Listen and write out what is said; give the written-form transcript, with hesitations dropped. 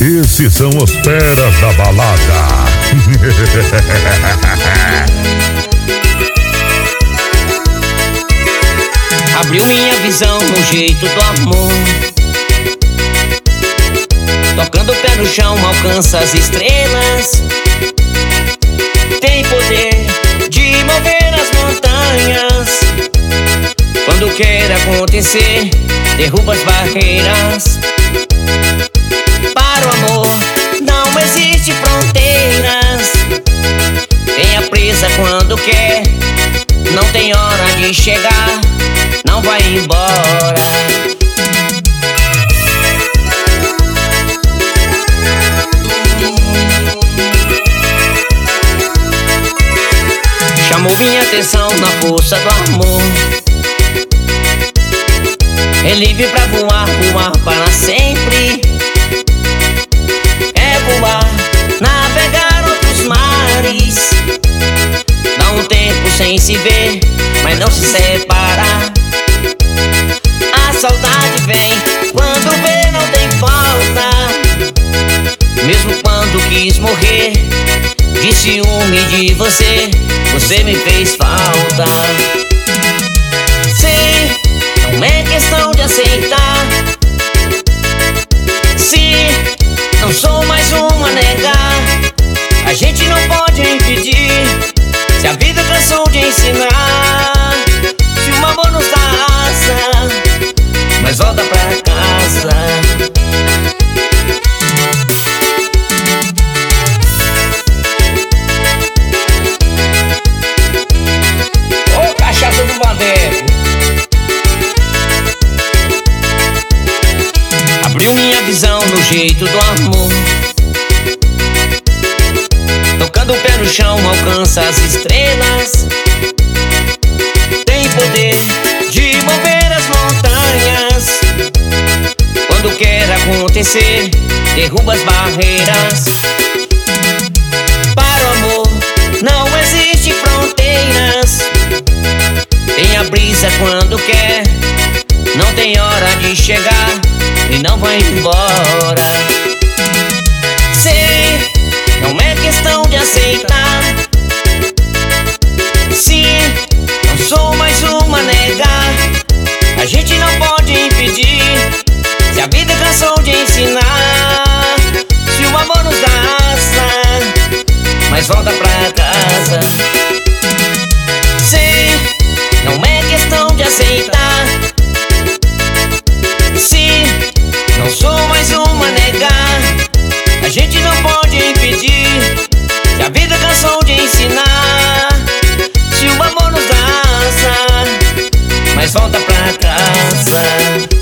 Esses são os feras da balada. Abriu minha visão no jeito do amor, tocando o pé no chão, alcança as estrelas. Tem poder de mover as montanhas. Quando quer acontecer, derruba as barreiras. Para o amor não existe fronteiras. Tem a presa quando quer, não tem hora de chegar, não vai embora. Chamou minha atenção na força do amor. É livre pra voar, voar para sempre. É voar, navegar outros mares. Dá um tempo sem se ver, mas não se separar. A saudade vem, quando vê não tem falta. Mesmo quando quis morrer, de ciúme de você, você me fez falta. Sim, não é questão de aceitar. Se não sou mais um a negar, a gente não pode impedir. Se a vida cansou de ensinar, se o amor nos dá asa, mas volta pra casa. Ô cachaça do Vandeco, abriu minha visão no jeito do amor, tocando o pé no chão, alcança as estrelas. Tem poder de mover as montanhas. Quando quer acontecer, derruba as barreiras. Para o amor não existe fronteiras. Tem a brisa quando quer, não tem hora de chegar e não vai embora. Sei, não é questão de aceitar. Se não sou mais uma a negar, a gente não pode impedir. Se a vida cansou de ensinar, se o amor nos dá asa, mas volta pra casa. Sei, não é questão de aceitar. Se não sou mais uma a negar, a gente não pode impedir. Se a vida cansou de ensinar, se o amor nos dá asa, mas volta pra casa.